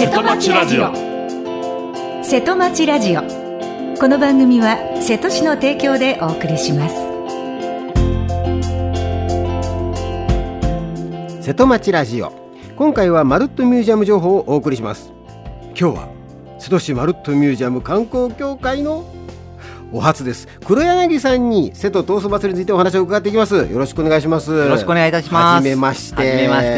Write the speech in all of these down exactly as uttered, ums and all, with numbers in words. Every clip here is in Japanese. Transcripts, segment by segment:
瀬戸町ラジオ。 瀬戸町ラジオ。この番組は瀬戸市の提供でお送りします。 瀬戸町ラジオ。今回はまるっとミュージアム情報をお送りします。今日は瀬戸市まるっとミュージアム観光協会のお初です。黒柳さんに瀬戸東祖祭りについてお話を伺っていきます。よろしくお願いします。 よろしくお願いいたします。 はじめまして。 はじめまして。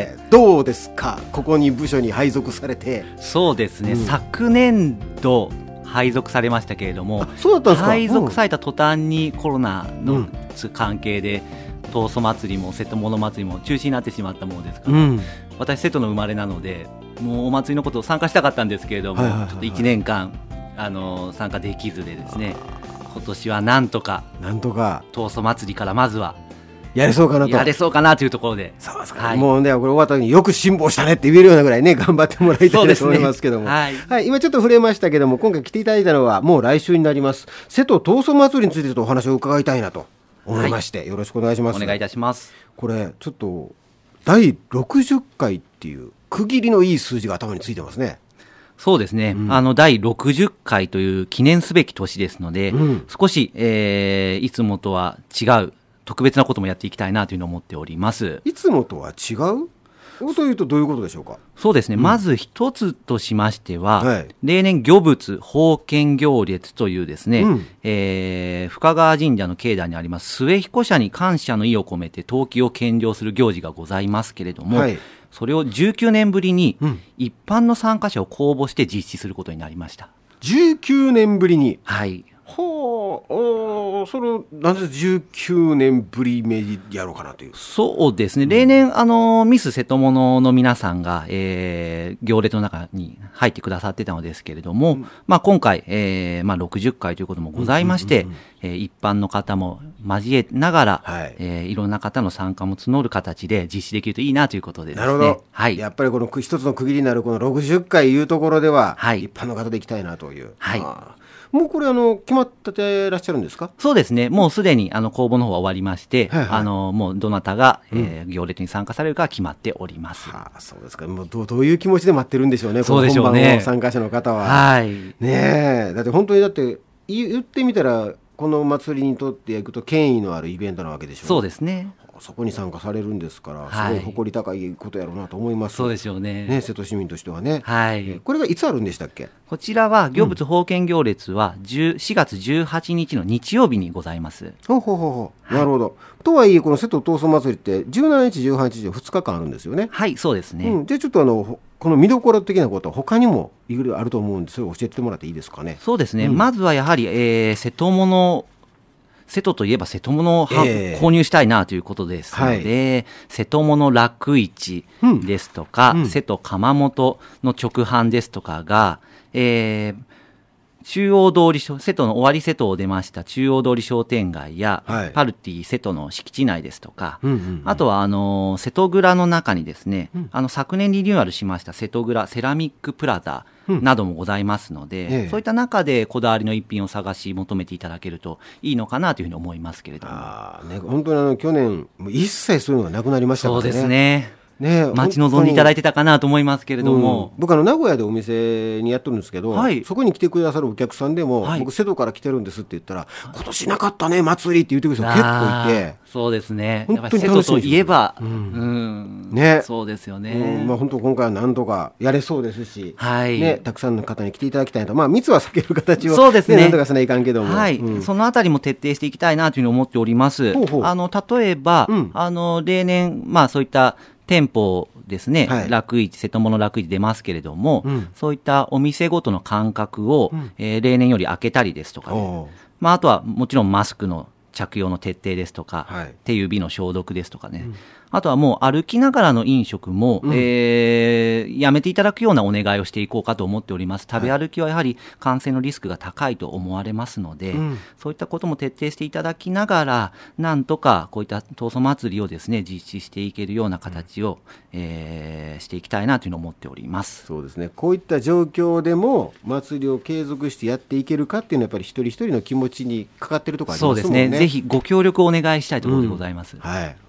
どうですか、ここに部署に配属されて。 そうですね、うん、昨年度配属されましたけれども、 そうだったんですか。 配属された途端にコロナの関係で、うん、東祖祭りも瀬戸物祭りも中止になってしまったものですから、うん、私瀬戸の生まれなので、もうお祭りのことを参加したかったんですけれども、はいはいはいはい、ちょっといちねんかんあの参加できずでですね、今年はなんとかなんとか東祖祭りからまずはやれそうかなとやれそうかなというところで、 そうですか、はい、もうね、これ終わった時によく辛抱したねって言えるようなぐらいね、頑張ってもらいたいと思いますけども、ね、はいはい、今ちょっと触れましたけども、今回来ていただいたのはもう来週になります瀬戸東祖祭りについてちょっとお話を伺いたいなと思いまして、はい、よろしくお願いします。 お願いいたします。 これちょっとだいろくじゅっかいっていう区切りのいい数字が頭についてますね。 そうですね、うん、あのだいろくじゅっかいという記念すべき年ですので、うん、少し、えー、いつもとは違う特別なこともやっていきたいなというのを思っております。 いつもとは違うというとどういうことでしょうか。 そうですね、うん、まず一つとしましては、はい、例年御仏奉献行列というですね、うん、えー、深川神社の境内にあります末彦社に感謝の意を込めて陶器を献上する行事がございますけれども、はい、それをじゅうきゅうねんぶりに一般の参加者を公募して実施することになりました。 じゅうきゅうねんぶりに。 はい。 ほう、おそれなぜじゅうきゅうねんぶり目にやろうかなという。 そうですね、例年あのミス瀬戸物の皆さんが、えー、行列の中に入ってくださってたのですけれども、うん、まあ、今回、えーまあ、ろくじゅっかいということもございまして、うんうんうんうん、えー、一般の方も交えながら、はい、えー、いろんな方の参加も募る形で実施できるといいなということでですね。なるほど、はい、 やっぱりこの一つの区切りになるこのろくじゅっかいいうところでは、はい、一般の方で行きたいなという、はい、もうこれあの決まってらっしゃるんですか。 そうですね、もうすでにあの公募の方は終わりまして、はいはい、あのもうどなたが、えー、行列に参加されるかは決まっております、 はあ、そうですか。もう ど, どういう気持ちで待ってるんでしょうね。 そうでしょうね、 この本番の参加者の方は、はい、ねえ、だって本当にだって言ってみたらこの祭りにとっていくと権威のあるイベントなわけでしょう。 そうですね、 そこに参加されるんですから、はい、すごい誇り高いことやろうなと思います。 そうでしょう ね, ね、瀬戸市民としてはね、 はい、 えー、これがいつあるんでしたっけ。 こちらは御仏奉献行列はしがつじゅうはちにちの日曜日にございます。 ほうほうほうほう、はい、なるほど。とはいえこの瀬戸東祖祭りってじゅうしちにちじゅうはちにちふつかかんあるんですよね。 はい、そうですね、 うん、じゃあちょっとあのこの見どころ的なことは他にもいろいろあると思うんで、それを教えてもらっていいですかね。 そうですね、うん、まずはやはり、えー、瀬戸物瀬戸といえば瀬戸物を、えー、購入したいなということですので、はい、瀬戸物楽市ですとか、うんうん、瀬戸窯元の直販ですとかが、えー、中央通り瀬戸の尾張瀬戸を出ました中央通り商店街や、はい、パルティ瀬戸の敷地内ですとか、うんうんうん、あとはあの瀬戸蔵の中にですね、うん、あの昨年リニューアルしました瀬戸蔵セラミックプラザなどもございますので、うん、ええ、そういった中でこだわりの一品を探し求めていただけるといいのかなというふうに思いますけれども。 あ、ね、本当にあの去年一切そういうのがなくなりましたからね。 そうですね、 ね、 待ち望んでいただいてたかなと思いますけれども、 うん、僕あの名古屋でお店にやってるんですけど、はい、そこに来てくださるお客さんでも、はい、僕瀬戸から来てるんですって言ったら、今年なかったね祭りって言ってくる人結構いて。 そうですね、やっぱり瀬戸といえば、うんうんね、そうですよね、 うん、まあ、本当今回は何とかやれそうですし、はいね、たくさんの方に来ていただきたいと、まあ、密は避ける形を、ね、そうですね、何とかしないかんけども、 はい、うん、そのあたりも徹底していきたいなというふうに思っております。ほうほう、あの例えば、うん、あの例年、まあ、そういった店舗ですね、はい、楽市瀬戸物楽市出ますけれども、うん、そういったお店ごとの間隔を、うん、えー、例年より空けたりですとか、ね、まあ、あとはもちろんマスクの着用の徹底ですとか、はい、手指の消毒ですとかね、うん、あとはもう歩きながらの飲食も、うん、えー、やめていただくようなお願いをしていこうかと思っております。食べ歩きはやはり感染のリスクが高いと思われますので、うん、そういったことも徹底していただきながら、なんとかこういった東祖祭りをですね実施していけるような形を、うん、えー、していきたいなというのを思っております。 そうですね、こういった状況でも祭りを継続してやっていけるかっていうのはやっぱり一人一人の気持ちにかかってるところありますもんね。 そうですね、ぜひご協力をお願いしたいところでございます、 うん、はい、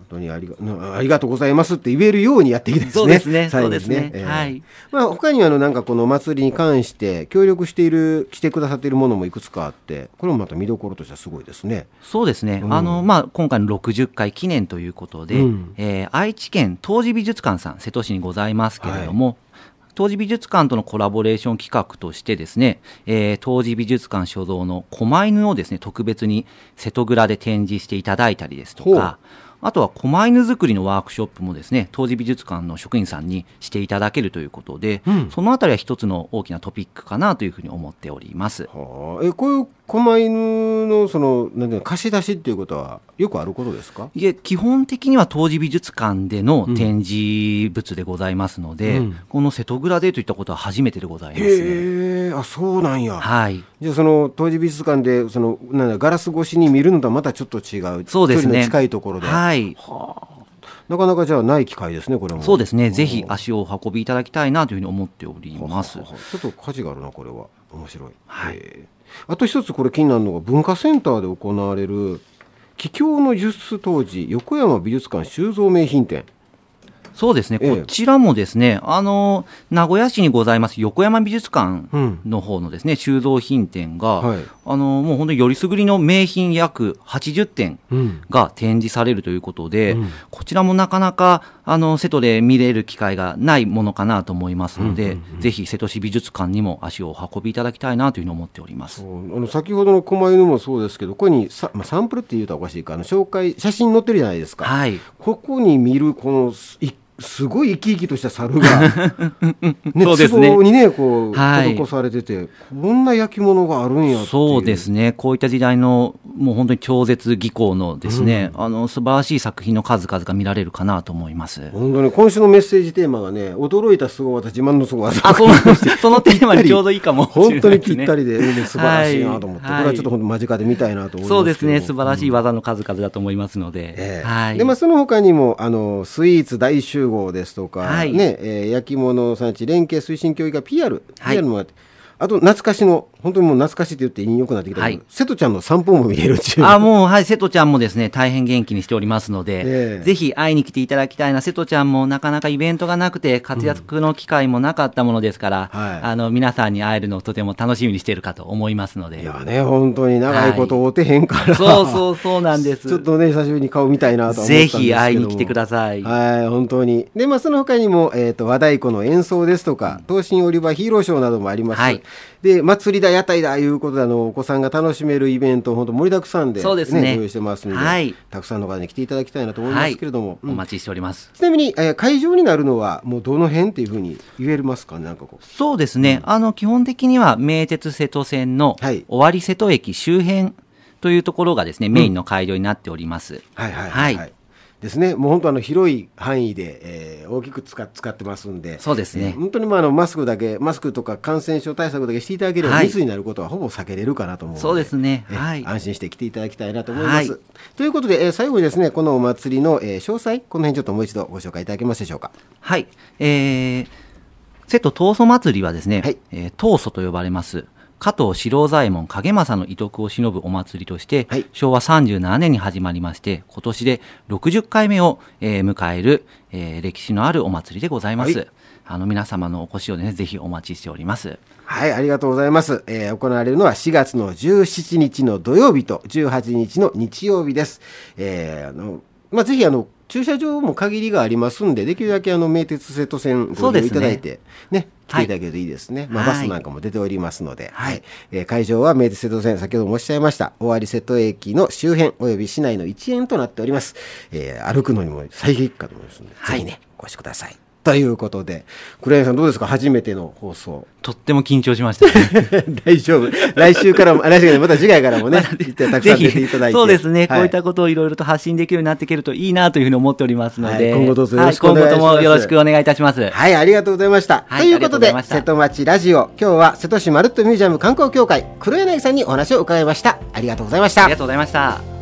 当にあり が, ありがとうございますって言えるようにやっていきたいですね。 そうですね。 最後にそうですね。 えーはい。 まあ、他にはあのなんかこのお祭りに関して協力しているしてくださっているものもいくつかあって、これもまた見どころとしてはすごいですね。 そうですね。 うん、 あのまあ今回のろくじゅっかい記念ということで、うん、えー、愛知県東寺美術館さん瀬戸市にございますけれども。はい、東寺美術館とのコラボレーション企画としてですね、えー、東寺美術館所蔵の狛犬をですね特別に瀬戸蔵で展示していただいたりですとか、あとは狛犬作りのワークショップもですね東寺美術館の職員さんにしていただけるということで、うん、そのあたりは一つの大きなトピックかなというふうに思っております。 はあ、えこういう狛犬のそのなんていうの貸し出しっていうことはよくあることですか？ いえ、基本的には東寺美術館での展示物でございますので、うん、この瀬戸蔵でといったことは初めてでございますね。 へえ、あ、そうなんや。 はい。 じゃあその東寺美術館でそのなんだガラス越しに見るのとはまたちょっと違う。 そうですね。距離の近いところで。 はい。 はあ、なかなかじゃあない機会ですね、これも。 そうですね。ぜひ足をお運びいただきたいなというふうに思っております。 はははちょっと価値があるな、これは。面白い。 はい。 えーあと一つこれ気になるのが文化センターで行われる桔梗の術当時横山美術館収蔵名品展。 そうですね、ええ、こちらもですね、あの名古屋市にございます横山美術館の方のですね、うん、収蔵品展が、はい、あのもう本当によりすぐりの名品約はちじゅってんが展示されるということで、うん、こちらもなかなかあの瀬戸で見れる機会がないものかなと思いますので、うんうんうん、ぜひ瀬戸市美術館にも足をお運びいただきたいなというふうに思っております。 あの先ほどの狛犬もそうですけど、ここにさ、まあ、サンプルっていうとおかしいか、あの紹介写真載ってるじゃないですか、 はい、 ここに見るこの一すごい生き生きとした猿が、ね、 そうですね、 壺にねこう施されてて、はい、こんな焼き物があるんやっていう。 そうですね、こういった時代のもう本当に超絶技巧のですね、うん、あの素晴らしい作品の数々が見られるかなと思います。 本当に今週のメッセージテーマがね、驚いた凄技自慢の凄技、 あ、そうそのテーマにちょうどいいかもしれないですね。 本当にぴったりで、ね、素晴らしいなと思って、はい、これはちょっと本当間近で見たいなと思いますけど。 そうですね、素晴らしい技の数々だと思いますので、 うん、えーはい、 でまあ、その他にもあのスイーツ大集合ですとか、 はい、 ねえー、焼き物産地連携推進協議会 ピーアール、はい、ピーアール もあって、あと懐かしの本当にもう懐かしいって言って良くなってきたけど、はい、瀬戸ちゃんの散歩も見れるっていう。 あ、もうはい、瀬戸ちゃんもですね大変元気にしておりますので、えー、ぜひ会いに来ていただきたいな。瀬戸ちゃんもなかなかイベントがなくて活躍の機会もなかったものですから、うん、はい、あの皆さんに会えるのをとても楽しみにしているかと思いますので。 いやね、本当に長いこと会うてへんから、はい、 そうそうそうなんです。 ちょっとね久しぶりに顔見たいなと思ったんですけども、 ぜひ会いに来てください。 はい、本当に。で、まあ、その他にも、えーと、和太鼓の演奏ですとか、東進オリバーヒーローショーなどもあります、はい、で祭りだ屋台だいうことで、あのお子さんが楽しめるイベント本当盛りだくさんで、ね、 そうですね、 用意してますので、 はい、 たくさんの方に来ていただきたいなと思いますけれども、 はい、うん、お待ちしております。 ちなみに、えー、会場になるのはもうどの辺っていうふうに言えますかね。なんかこうそうですね、うん、あの基本的には名鉄瀬戸線の尾張瀬戸駅周辺というところがですね、メインの会場になっております、うん、 はいはいはい、はい、ですね。もう本当あの広い範囲で、えー、大きく使っ、使ってますんで、 そうですね、 えー、本当にまああのマスクだけマスクとか感染症対策だけしていただければ、はい、密になることはほぼ避けれるかなと思うので、 そうですね、 えーはい、 安心して来ていただきたいなと思います、 はい、 ということで、えー、最後にですねこのお祭りの、えー、詳細この辺ちょっともう一度ご紹介いただけますでしょうか。 はい、えー、瀬戸東祖祭りはですね、 はい、 えー、東祖と呼ばれます加藤四郎左衛門影政の遺徳を偲ぶお祭りとして、はい、しょうわさんじゅうななねんに始まりまして、今年でろくじゅっかいめを、えー、迎える、えー、歴史のあるお祭りでございます、はい、あの皆様のお越しを、ね、ぜひお待ちしております。 はい、ありがとうございます、えー、行われるのはしがつのじゅうしちにちの土曜日とじゅうはちにちの日曜日です、えーあのまあ、ぜひあの駐車場も限りがありますんで、できるだけあの名鉄瀬戸線ご利用いただいて、ね、ね、来ていただけるといいですね、はい、まあ、バスなんかも出ておりますので、はいはい、えー、会場は名鉄瀬戸線、先ほどもおっしゃいました尾張瀬戸駅の周辺および市内の一円となっております、えー、歩くのにも最適かと思いますので、はい、ぜひねお越しくださいということで、黒柳さんどうですか、初めての放送。 とっても緊張しました、ね、 大丈夫、来週からも来週からまた次回からもねたくさん出ていただいて、 そうですね、はい、こういったことをいろいろと発信できるようになっていけるといいなというふうに思っておりますので、 はい、今後どうぞよろしくお願いします、 はい、今後ともよろしくお願いいたします。 はい、ありがとうございました、はい、ということで瀬戸町ラジオ、今日は瀬戸市まるっとミュージアム観光協会黒柳さんにお話を伺いました。ありがとうございました。 ありがとうございました。